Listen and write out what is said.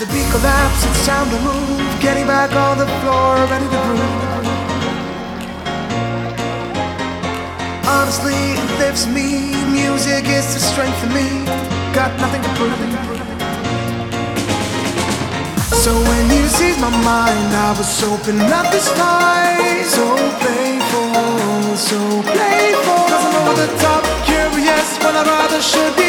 the beat collapse, it's time to move. Getting back on the floor, ready to groove. Honestly, it lifts me. Music is the strength of me. Got nothing to prove. So when you seized my mind, I was opening up the sky. So playful, so playful. 'Cause I'm over the top, curious, when I rather should be